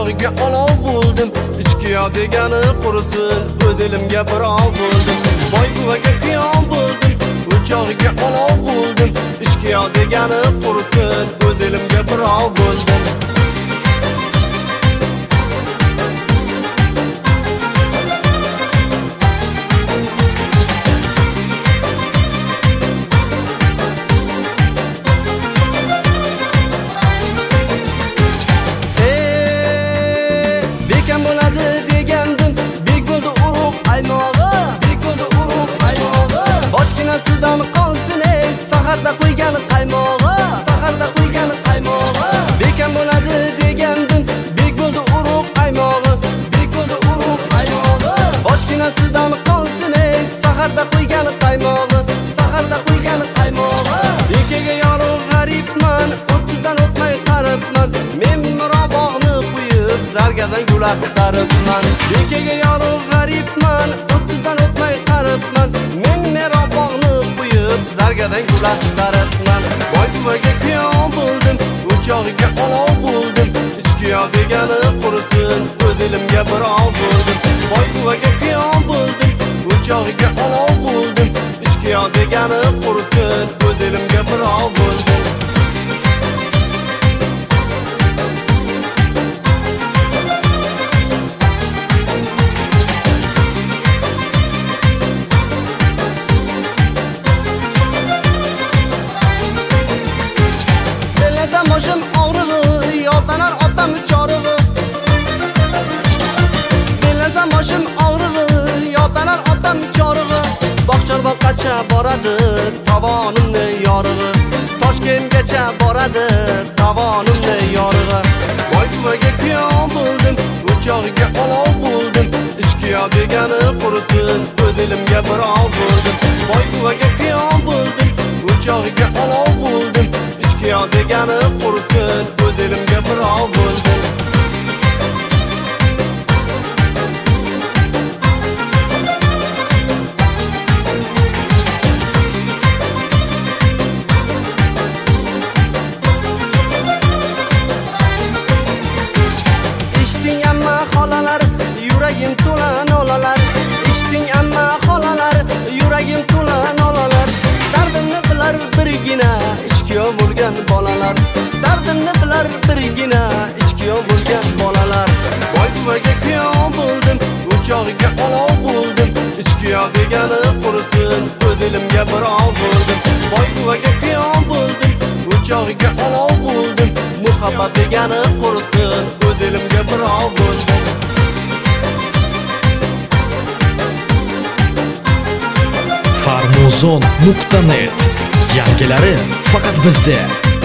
o'chog'iga olov bo'ldim. Ichki yo degani qurisin, o'z elimga birov bo'ldim. Boy buvaga qiyon bo'ldim, o'chog'iga olov bo'ldim. Ichki yo degani qurisin, o'z elimga birov bo'ldim. Bo'ladi degandim, bek bo'ldi urug' aymog'i, bek bo'ldi urug' aymog'i. Bochkinasidan qolsin ey saharda qo'ygan qaymog'i, saharda qo'ygan qaymog'i. Bekam bo'ladi degandim, bek bo'ldi urug' aymog'i, bek bo'ldi urug' aymog'i. Bochkinasidan qolsin ey saharda qo'ygan qaymog'i, saharda qo'ygan qaymog'i. Bekaga yorug' g'aribman, 30 dan o'tmay qaribman. Men mirobog'ni qo'yib zargadan gul axtaribman. Bekaga yorug' g'aribman, 30 dan o'tmay qaribman. Men mirobog'ni qo'yib zargadan gul axtaribman. Boy buvaga qiyon bo'ldim, o'chog'iga olov bo'ldim. Ichki yo degani qurisin, o'z elimga birov bo'ldim. Boy buvaga qiyon bo'ldim, o'chog'iga olov bo'ldim. Ichki yo degani qurisin, o'z elimga birov bo'ldim. Boshim og'rig'i, yotanar otam chorig'i. Belasam boshim og'rig'i, yotanar otam chorig'i. Boqchar boqqacha boradi, tovonimni yorig'i. Toshkentgacha boradi, tovonimni yorig'i. Boy buvaga qiyon bo'ldim, o'chog'iga olov bo'ldim. Ichki yo degani qurisin, o'z elimga birov bo'ldim. Boy buvaga qiyon bo'ldim, o'chog'iga olov bo'ldim. Ichki yo degani qurisin, o'z elimga birov bo'ldim. Eshitding amma xolalar, yuragim to'la nolalar. Eshitding amma xolalar, yuragim to'la nolalar. Dardimni bilar birgina ichki yo bo'lgan bolalar. Dardimni bilar birgina ichki yo bo'lgan bolalar. Boy buvaga qiyon bo'ldim, o'chog'iga olov bo'ldim. Ichki yo degani qurisin, o'z elimga birov bo'ldim. Boy buvaga qiyon bo'ldim, o'chog'iga olov bo'ldim. Muhabbat degani qurisin, o'z elimga birov bo'ldim. Farmuzon.net yangilari faqat bizda.